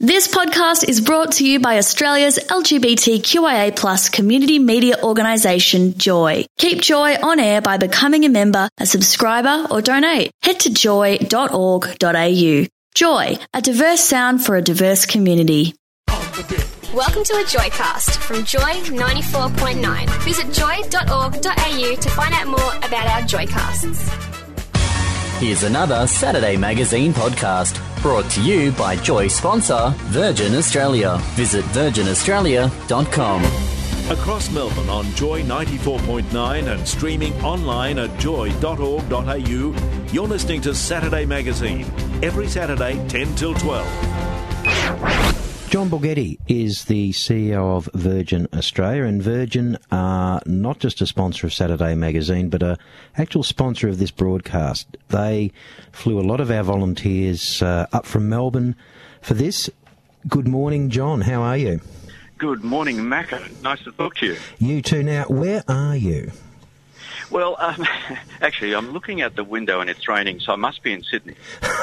This podcast is brought to you by Australia's LGBTQIA+ community media organisation, Joy. Keep Joy on air by becoming a member, a subscriber or donate. Head to joy.org.au. Joy, a diverse sound for a diverse community. Welcome to a Joycast from Joy 94.9. Visit joy.org.au to find out more about our Joycasts. Here's another Saturday Magazine podcast brought to you by Joy sponsor Virgin Australia. Visit virginaustralia.com. Across Melbourne on Joy 94.9 and streaming online at joy.org.au, you're listening to Saturday Magazine, every Saturday 10 till 12. John Borghetti is the CEO of Virgin Australia, and Virgin are not just a sponsor of Saturday Magazine, but an actual sponsor of this broadcast. They flew a lot of our volunteers up from Melbourne for this. Good morning, John. How are you? Good morning, Macca. Nice to talk to you. You too. Now, where are you? Well, actually, I'm looking at the window and it's raining, so I must be in Sydney.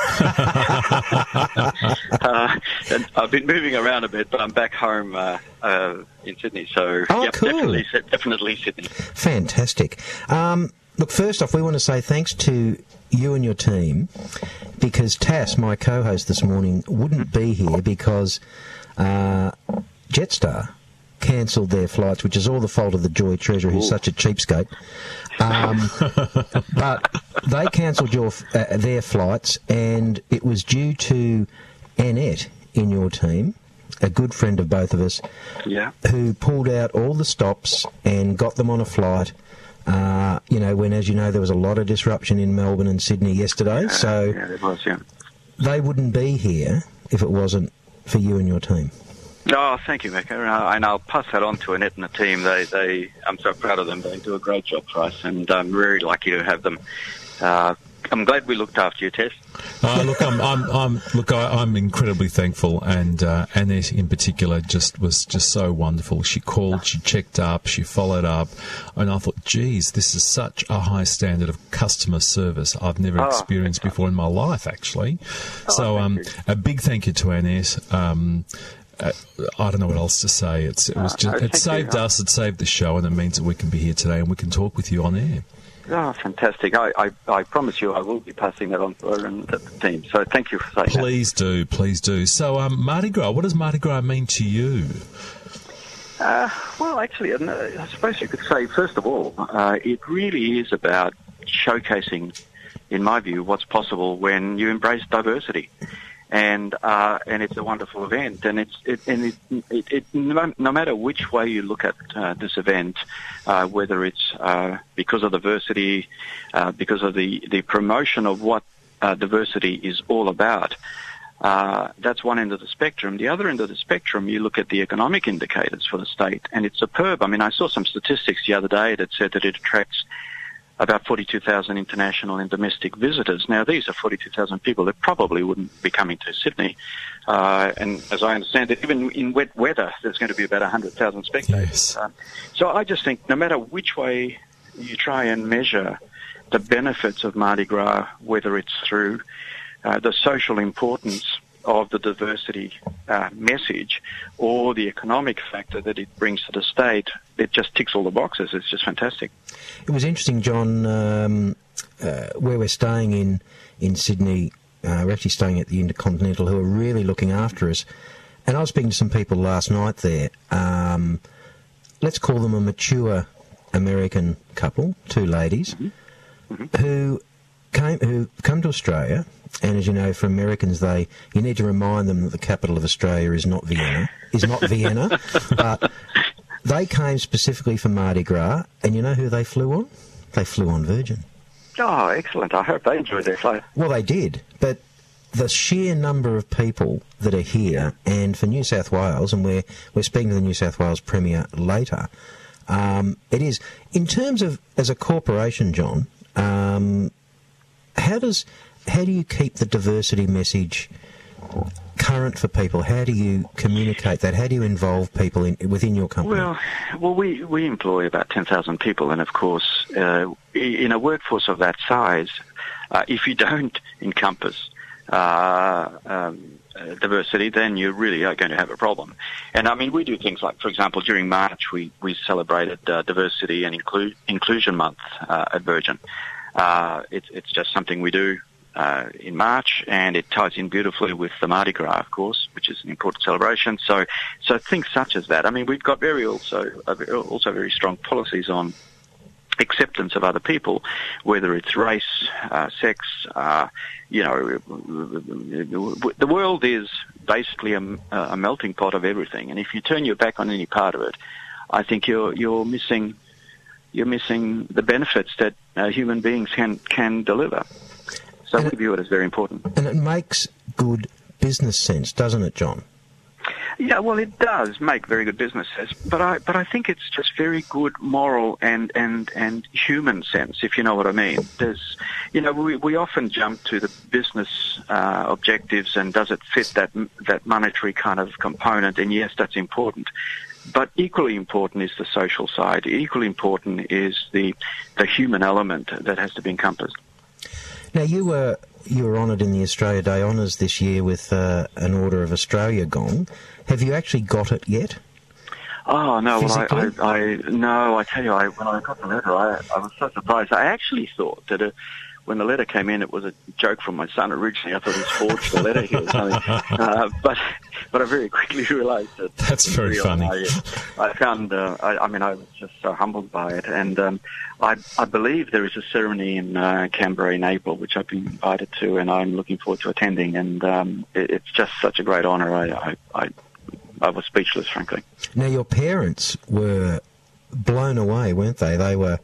And I've been moving around a bit, but I'm back home in Sydney. So, cool. Definitely Sydney. Fantastic. Look, first off, we want to say thanks to you and your team, because Tass, my co-host this morning, wouldn't be here because Jetstar cancelled their flights, which is all the fault of the Joy Treasurer, who's such a cheapskate. But they cancelled their flights, and it was due to Annette in your team, a good friend of both of us, who pulled out all the stops and got them on a flight. When, as you know, there was a lot of disruption in Melbourne and Sydney yesterday. There was. They wouldn't be here if it wasn't for you and your team. Oh, thank you, Mecca. And I'll pass that on to Annette and the team. I'm so proud of them. They do a great job for us, and I'm very lucky to have them. I'm glad we looked after you, Tess. I'm incredibly thankful, and Annette in particular was just so wonderful. She called, she checked up, she followed up, and I thought, geez, this is such a high standard of customer service I've never experienced before in my life, actually. A big thank you to Annette. I don't know what else to say. It saved us, it saved the show, and it means that we can be here today and we can talk with you on air. Oh, fantastic. I promise you I will be passing that on to her and the team. So thank you for saying that. Please do. So Mardi Gras, what does Mardi Gras mean to you? Well, actually, I suppose you could say, first of all, it really is about showcasing, in my view, what's possible when you embrace diversity. And it's a wonderful event, and no matter which way you look at this event, whether it's because of diversity, because of the promotion of what diversity is all about, that's one end of the spectrum. The other end of the spectrum, you look at the economic indicators for the state, and it's superb. I mean, I saw some statistics the other day that said that it attracts about 42,000 international and domestic visitors. Now, these are 42,000 people that probably wouldn't be coming to Sydney. And as I understand it, even in wet weather, there's going to be about 100,000 spectators. Yes. So I just think no matter which way you try and measure the benefits of Mardi Gras, whether it's through the social importance of the diversity message or the economic factor that it brings to the state, it just ticks all the boxes. It's just fantastic. It was interesting, John, where we're staying in Sydney. We're actually staying at the Intercontinental, who are really looking after us. And I was speaking to some people last night there. Let's call them a mature American couple, two ladies, who come to Australia. And as you know, for Americans, you need to remind them that the capital of Australia is not Vienna. But they came specifically for Mardi Gras, and you know who they flew on? They flew on Virgin. Oh, excellent. I hope they enjoyed their flight. Well, they did, but the sheer number of people that are here, and for New South Wales, and we're speaking to the New South Wales Premier later, it is, in terms of, as a corporation, John, how do you keep the diversity message current for people? How do you communicate that? How do you involve people within your company? Well, we employ about 10,000 people, and of course, in a workforce of that size, if you don't encompass diversity, then you really are going to have a problem. And I mean, we do things like, for example, during March, we celebrated Diversity and Inclusion Month at Virgin. It's just something we do in March, and it ties in beautifully with the Mardi Gras, of course, which is an important celebration. So things such as that. I mean, we've got also very strong policies on acceptance of other people, whether it's race, sex. The world is basically a melting pot of everything, and if you turn your back on any part of it, I think you're missing the benefits that human beings can deliver. So we view it as very important. And it makes good business sense, doesn't it, John? Yeah, well, it does make very good business sense, but I think it's just very good moral and human sense, if you know what I mean. There's, we often jump to the business objectives, and does it fit that monetary kind of component? And yes, that's important. But equally important is the social side. Equally important is the human element that has to be encompassed. Now, you were honoured in the Australia Day Honours this year with an Order of Australia gong. Have you actually got it yet? Oh, no. Physically? Well, I tell you, when I got the letter, I was so surprised. I actually thought that when the letter came in, it was a joke from my son originally. I thought he's forged the letter here or something. But I very quickly realised that... That's very funny. I found... I was just so humbled by it. And I believe there is a ceremony in Canberra in April, which I've been invited to, and I'm looking forward to attending. And it's just such a great honour. I was speechless, frankly. Now, your parents were blown away, weren't they? They were...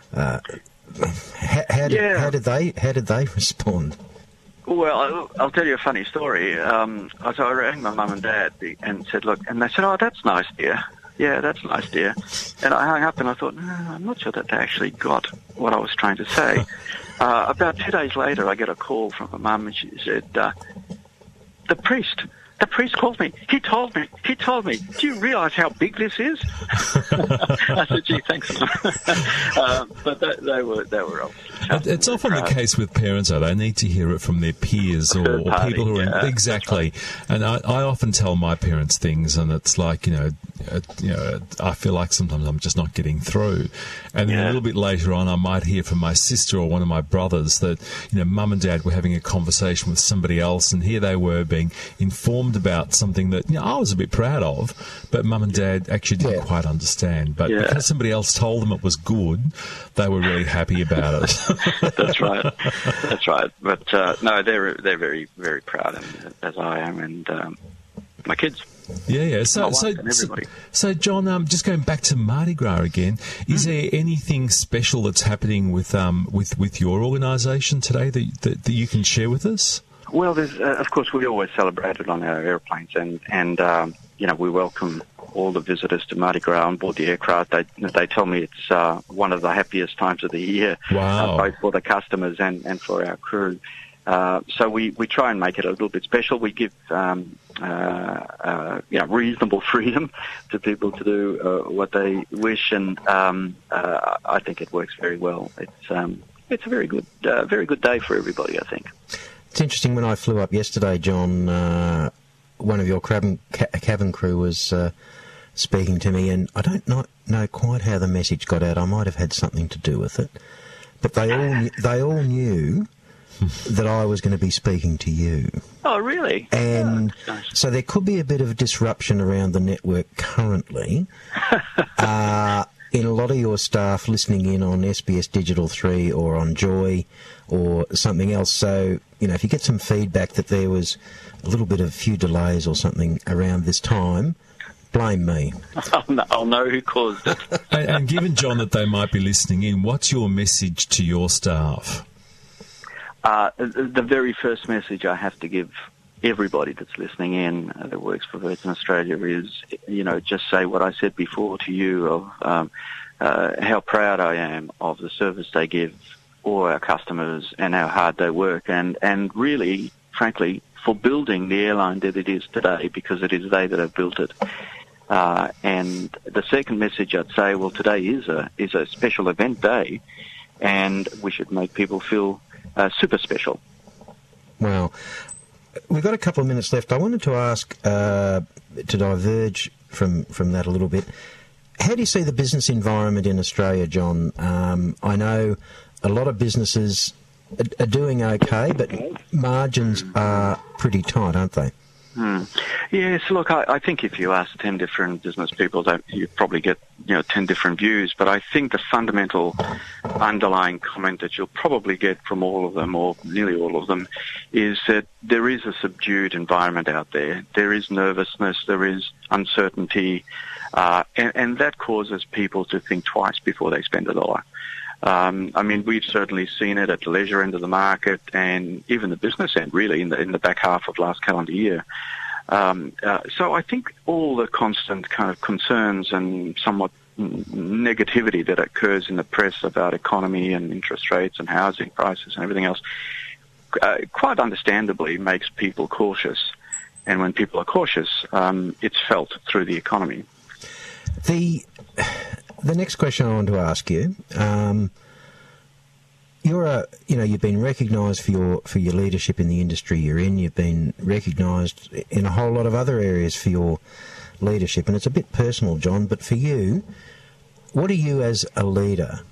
How did they respond? Well, I'll tell you a funny story. So I rang my mum and dad and said, look, and they said, oh, that's nice, dear. Yeah, that's nice, dear. And I hung up and I thought, no, I'm not sure that they actually got what I was trying to say. About 2 days later, I get a call from my mum, and she said, the priest called me. He told me. Do you realise how big this is? I said, gee, thanks, Mum. But they were obviously... It's often the case with parents, though. They need to hear it from their peers or people who are... Exactly. And I often tell my parents things, and it's like, I feel like sometimes I'm just not getting through. And then a little bit later on, I might hear from my sister or one of my brothers that, Mum and Dad were having a conversation with somebody else, and here they were being informed about something that I was a bit proud of, but Mum and Dad actually didn't quite understand. But because somebody else told them it was good, they were really happy about it. That's right. But no, they're very, very proud, as I am, and my kids. Yeah. So, John, just going back to Mardi Gras again, is there anything special that's happening with your organisation today that you can share with us? Well, there's, of course, we always celebrate it on our airplanes, and we welcome all the visitors to Mardi Gras on board the aircraft. They tell me it's one of the happiest times of the year, both for the customers and for our crew. So we try and make it a little bit special. We give reasonable freedom to people to do what they wish, and I think it works very well. It's a very good day for everybody, I think. It's interesting, when I flew up yesterday, John, one of your cabin crew was speaking to me, and I don't know quite how the message got out. I might have had something to do with it, but they all knew that I was going to be speaking to you. Oh, really? And so there could be a bit of disruption around the network currently. In a lot of your staff listening in on SBS Digital 3 or on Joy or something else. So, if you get some feedback that there was a few delays or something around this time, blame me. I'll know who caused it. And given, John, that they might be listening in, what's your message to your staff? The very first message I have to give everybody that's listening in that works for Virgin Australia is, just say what I said before to you of how proud I am of the service they give all our customers and how hard they work, and really, frankly, for building the airline that it is today, because it is they that have built it. And the second message I'd say, well, today is a special event day, and we should make people feel super special. Wow. We've got a couple of minutes left. I wanted to ask, to diverge from that a little bit, how do you see the business environment in Australia, John? I know a lot of businesses are doing okay, but margins are pretty tight, aren't they? Yes, look, I think if you ask 10 different business people, you'd probably get 10 different views. But I think the fundamental underlying comment that you'll probably get from all of them, or nearly all of them, is that there is a subdued environment out there. There is nervousness, there is uncertainty, and that causes people to think twice before they spend a dollar. I mean, we've certainly seen it at the leisure end of the market and even the business end, really, in the back half of last calendar year. So I think all the constant kind of concerns and somewhat negativity that occurs in the press about economy and interest rates and housing prices and everything else, quite understandably makes people cautious. And when people are cautious, it's felt through the economy. The next question I want to ask you, you've been recognised for your leadership in the industry you're in. You've been recognised in a whole lot of other areas for your leadership, and it's a bit personal, John. But for you, what are you as a leader?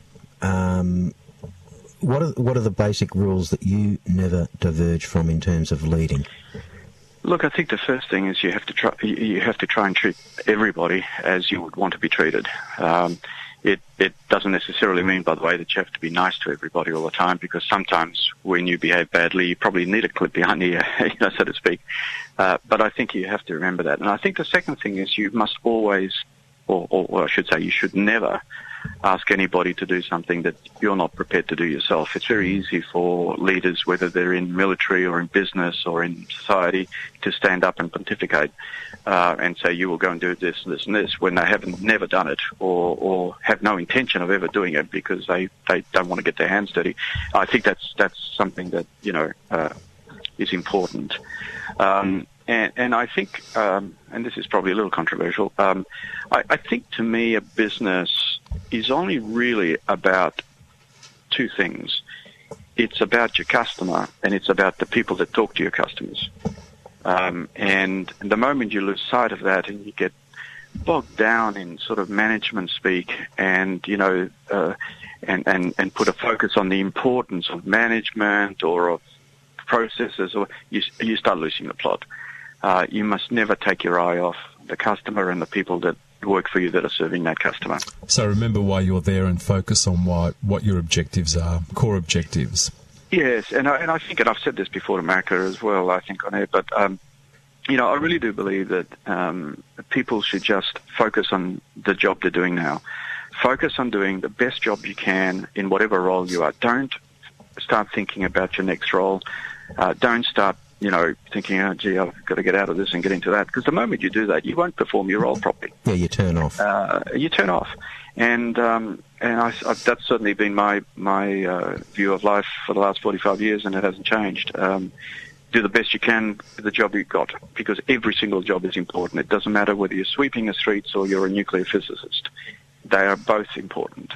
What are the basic rules that you never diverge from in terms of leading? Look, I think the first thing is you have to try and treat everybody as you would want to be treated. It doesn't necessarily mean, by the way, that you have to be nice to everybody all the time, because sometimes when you behave badly, you probably need a clip behind the ear, so to speak. But I think you have to remember that. And I think the second thing is you must always, or I should say, you should never ask anybody to do something that you're not prepared to do yourself. It's very easy for leaders, whether they're in military or in business or in society, to stand up and pontificate and say, you will go and do this, this and this, when they haven't never done it or have no intention of ever doing it because they don't want to get their hands dirty. I think that's something that, is important. And I think, and this is probably a little controversial, I think to me a business is only really about two things. It's about your customer and it's about the people that talk to your customers. And the moment you lose sight of that and you get bogged down in sort of management speak and, and put a focus on the importance of management or of processes, or you start losing the plot. You must never take your eye off the customer and the people that work for you that are serving that customer. So remember why you're there and focus on what your objectives are, core objectives. Yes, and I think, and I've said this before to Macca as well, I think on air, but I really do believe that people should just focus on the job they're doing now. Focus on doing the best job you can in whatever role you are. Don't start thinking about your next role. Don't start thinking, oh, gee, I've got to get out of this and get into that. Because the moment you do that, you won't perform your role properly. Yeah, you turn off. And that's certainly been my view of life for the last 45 years, and it hasn't changed. Do the best you can with the job you've got, because every single job is important. It doesn't matter whether you're sweeping the streets or you're a nuclear physicist. They are both important.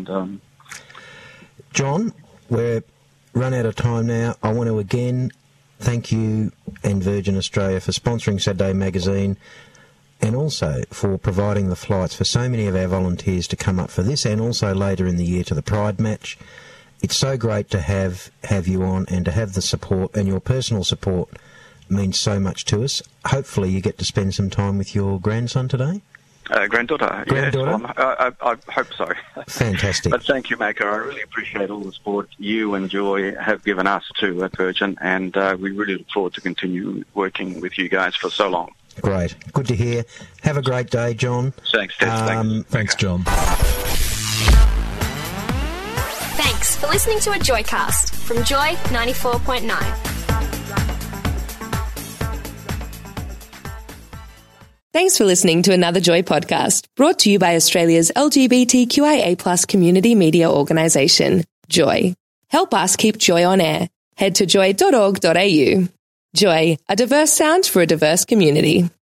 John, we're run out of time now. I want to again thank you and Virgin Australia for sponsoring Saturday Magazine, and also for providing the flights for so many of our volunteers to come up for this and also later in the year to the Pride match. It's so great to have you on and to have the support, and your personal support means so much to us. Hopefully you get to spend some time with your grandson today. Granddaughter. Yes, well, I hope so. Fantastic. But thank you, Macca. I really appreciate all the support you and Joy have given us too at Virgin, and we really look forward to continue working with you guys for so long. Great. Good to hear. Have a great day, John. Thanks, Ted. Thanks, John. Thanks for listening to a Joycast from Joy 94.9. Thanks for listening to another Joy podcast, brought to you by Australia's LGBTQIA+ community media organisation, Joy. Help us keep Joy on air. Head to joy.org.au. Joy, a diverse sound for a diverse community.